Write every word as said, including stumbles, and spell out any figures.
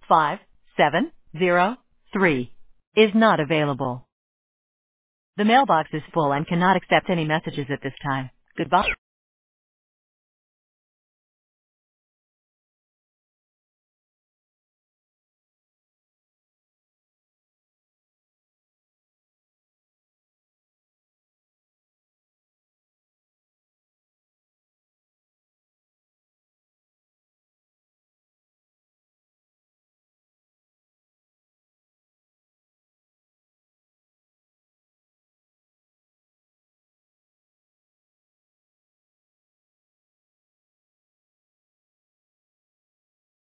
five seven zero three is not available. The mailbox is full and cannot accept any messages at this time. Goodbye.